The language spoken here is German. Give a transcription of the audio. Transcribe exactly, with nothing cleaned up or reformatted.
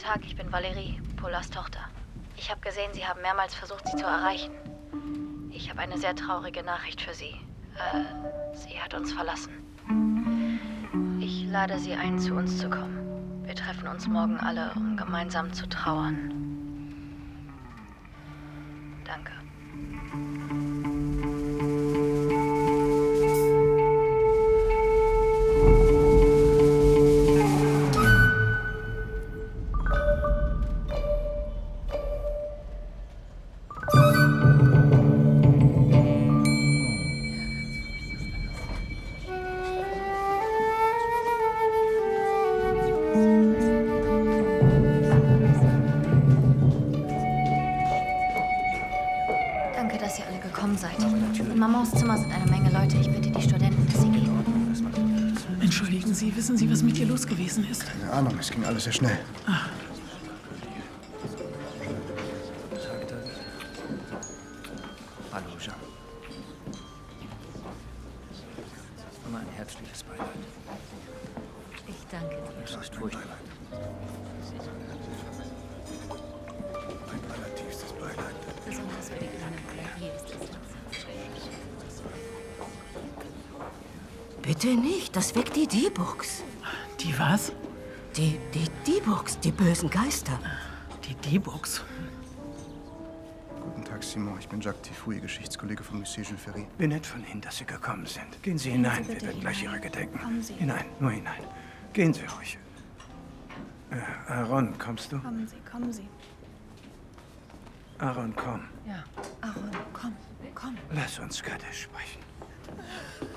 Tag, ich bin Valerie, Paulas Tochter. Ich habe gesehen, Sie haben mehrmals versucht, sie zu erreichen. Ich habe eine sehr traurige Nachricht für Sie. Äh, sie hat uns verlassen. Ich lade Sie ein, zu uns zu kommen. Wir treffen uns morgen alle, um gemeinsam zu trauern. Danke. Danke, dass ihr alle gekommen seid. In Mamans Zimmer sind eine Menge Leute. Ich bitte die Studenten, dass sie gehen. Entschuldigen Sie, wissen Sie, was mit ihr los gewesen ist? Keine Ahnung, es ging alles sehr schnell. Ach. Hallo, Jean. Mein herzliches Beileid. Ich danke dir. Es ist furchtbar. Mein allertiefstes Beileid. Besonders für die kleine Valerie ist es. Bitte nicht, das weckt die D-Books. Die was? Die, die D-Books, die bösen Geister. Die D-Books. Guten Tag, Simon. Ich bin Jacques Tifouille, Geschichtskollege von Monsieur Jules Ferry. Wie nett von Ihnen, dass Sie gekommen sind. Gehen Sie hinein, Sie wir bitte werden gleich hinein. Ihre gedenken. Kommen Sie. Hinein, nur hinein. Gehen Sie ruhig. Äh, Aaron, kommst du? Kommen Sie, kommen Sie. Aaron, komm. Ja. Aaron, komm, komm. Lass uns Kaddisch sprechen.